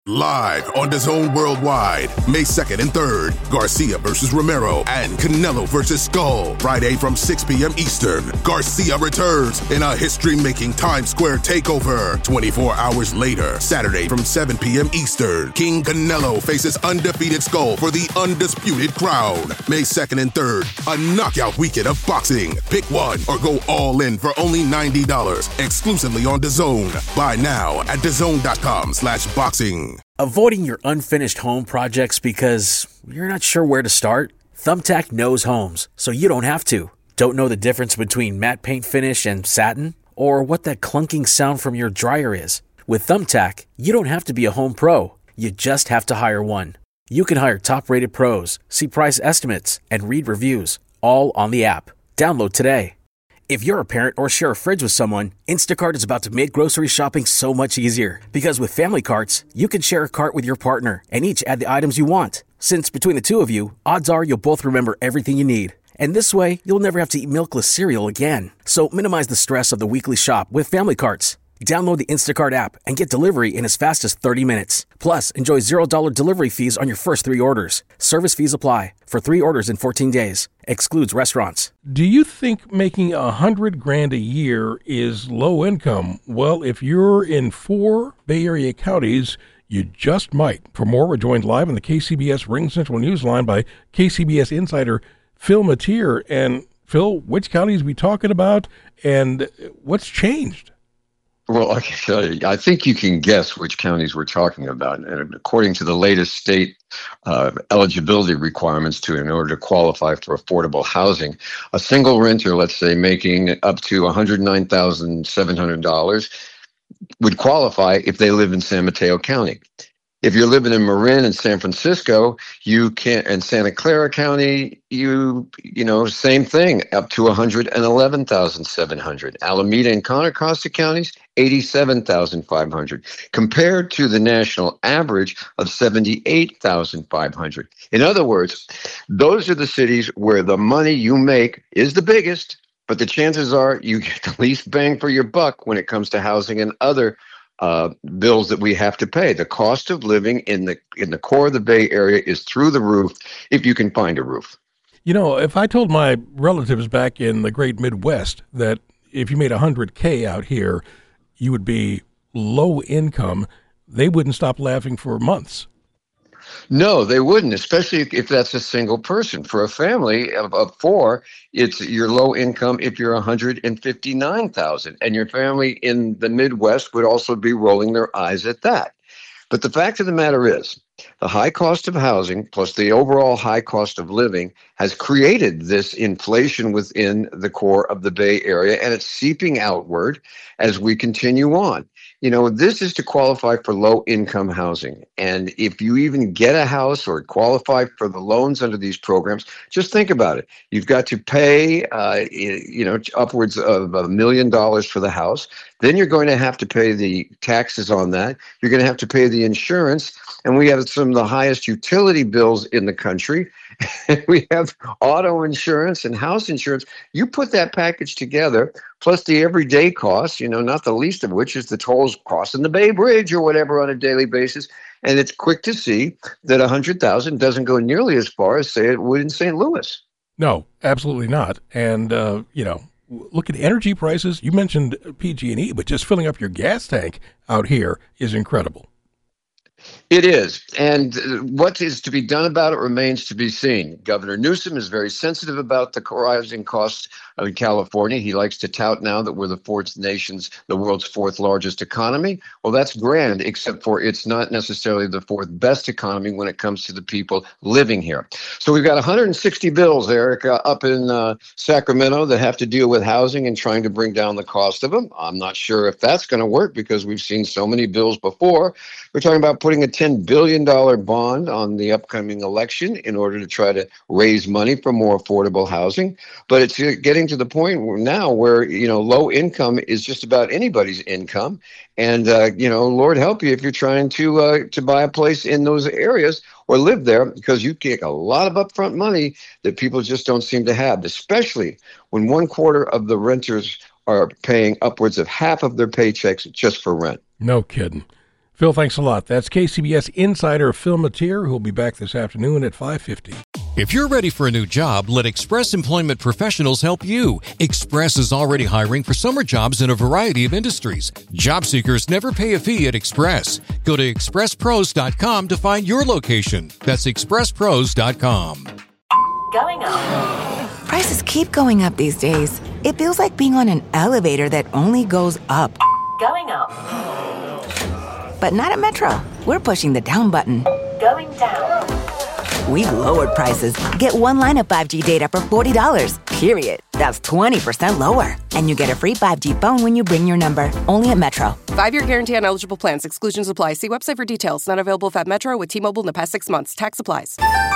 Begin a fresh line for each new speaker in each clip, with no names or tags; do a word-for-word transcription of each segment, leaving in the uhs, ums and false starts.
Live on DAZN Worldwide, May second and third, Garcia versus Romero and Canelo versus Skull. Friday from six p.m. Eastern, Garcia returns in a history-making Times Square takeover. twenty-four hours later, Saturday from seven p.m. Eastern, King Canelo faces undefeated Skull for the undisputed crown. May second and third, a knockout weekend of boxing. Pick one or go all in for only ninety dollars, exclusively on DAZN. Buy now at DAZN.com slash boxing.
Avoiding your unfinished home projects because you're not sure where to start? Thumbtack knows homes, so you don't have to. Don't know the difference between matte paint finish and satin? Or what that clunking sound from your dryer is? With Thumbtack, you don't have to be a home pro. You just have to hire one. You can hire top-rated pros, see price estimates, and read reviews, all on the app. Download today. If you're a parent or share a fridge with someone, Instacart is about to make grocery shopping so much easier. Because with family carts, you can share a cart with your partner and each add the items you want. Since between the two of you, odds are you'll both remember everything you need. And this way, you'll never have to eat milkless cereal again. So minimize the stress of the weekly shop with family carts. Download the Instacart app and get delivery in as fast as thirty minutes. Plus, enjoy zero dollars delivery fees on your first three orders. Service fees apply for three orders in fourteen days. Excludes restaurants.
Do you think making a hundred grand a year is low income? Well, if you're in four Bay Area counties, you just might. For more, we're joined live on the K C B S Ring Central Newsline by K C B S insider Phil Matier. And Phil, which counties are we talking about and what's changed?
Well, I can tell you, I think you can guess which counties we're talking about. And according to the latest state uh, eligibility requirements to in order to qualify for affordable housing, a single renter, let's say, making up to one hundred nine thousand seven hundred dollars would qualify if they live in San Mateo County. If you're living in Marin and San Francisco, you can't, and Santa Clara County, you, you know, same thing, up to one hundred eleven thousand seven hundred. Alameda and Contra Costa counties, eighty-seven thousand five hundred, compared to the national average of seventy-eight thousand five hundred. In other words, those are the cities where the money you make is the biggest, but the chances are you get the least bang for your buck when it comes to housing and other Uh, bills that we have to pay. The cost of living in the in the core of the Bay Area is through the roof if you can find a roof.
You know, if I told my relatives back in the great Midwest that if you made one hundred K out here, you would be low income, they wouldn't stop laughing for months.
No, they wouldn't, especially if that's a single person. For a family of, of four, it's your low income if you're one hundred fifty-nine thousand, and your family in the Midwest would also be rolling their eyes at that. But the fact of the matter is, the high cost of housing plus the overall high cost of living has created this inflation within the core of the Bay Area, and it's seeping outward as we continue on. You know, this is to qualify for low-income housing. And if you even get a house or qualify for the loans under these programs, just think about it. You've got to pay, uh, you know, upwards of a million dollars for the house. Then you're going to have to pay the taxes on that. You're going to have to pay the insurance. And we have some of the highest utility bills in the country. We have auto insurance and house insurance. You put that package together, plus the everyday costs, you know, not the least of which is the tolls crossing the Bay Bridge or whatever on a daily basis. And it's quick to see that one hundred thousand doesn't go nearly as far as, say, it would in Saint Louis.
No, absolutely not. And, uh, you know, look at energy prices. You mentioned P G and E, but just filling up your gas tank out here is incredible.
It is. And what is to be done about it remains to be seen. Governor Newsom is very sensitive about the rising costs in California. He likes to tout now that we're the fourth nation's, the world's fourth largest economy. Well, that's grand, except for it's not necessarily the fourth best economy when it comes to the people living here. So we've got one hundred sixty bills, Eric, uh, up in uh, Sacramento that have to deal with housing and trying to bring down the cost of them. I'm not sure if that's going to work because we've seen so many bills before. We're talking about putting a ten billion dollars bond on the upcoming election in order to try to raise money for more affordable housing. But it's getting to the point now where, you know, low income is just about anybody's income. And, uh, you know, Lord help you if you're trying to uh, to buy a place in those areas or live there, because you take a lot of upfront money that people just don't seem to have, especially when one quarter of the renters are paying upwards of half of their paychecks just for rent.
No kidding. Phil, thanks a lot. That's K C B S insider Phil Matier, who'll be back this afternoon at five fifty.
If you're ready for a new job, let Express Employment Professionals help you. Express is already hiring for summer jobs in a variety of industries. Job seekers never pay a fee at Express. Go to express pros dot com to find your location. That's express pros dot com.
Going up.
Prices keep going up these days. It feels like being on an elevator that only goes up.
Going up.
But not at Metro. We're pushing the down button.
Going down.
We've lowered prices. Get one line of five G data for forty dollars, period. That's twenty percent lower. And you get a free five G phone when you bring your number. Only at Metro.
Five-year guarantee on eligible plans. Exclusions apply. See website for details. Not available if at Metro with T-Mobile in the past six months. Tax applies.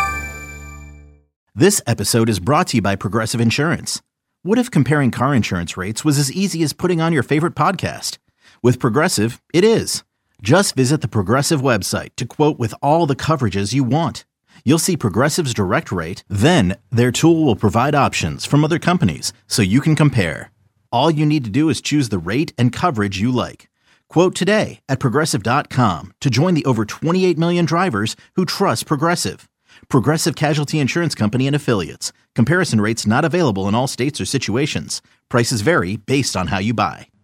This episode is brought to you by Progressive Insurance. What if comparing car insurance rates was as easy as putting on your favorite podcast? With Progressive, it is. Just visit the Progressive website to quote with all the coverages you want. You'll see Progressive's direct rate, then their tool will provide options from other companies so you can compare. All you need to do is choose the rate and coverage you like. Quote today at progressive dot com to join the over twenty-eight million drivers who trust Progressive. Progressive Casualty Insurance Company and Affiliates. Comparison rates not available in all states or situations. Prices vary based on how you buy.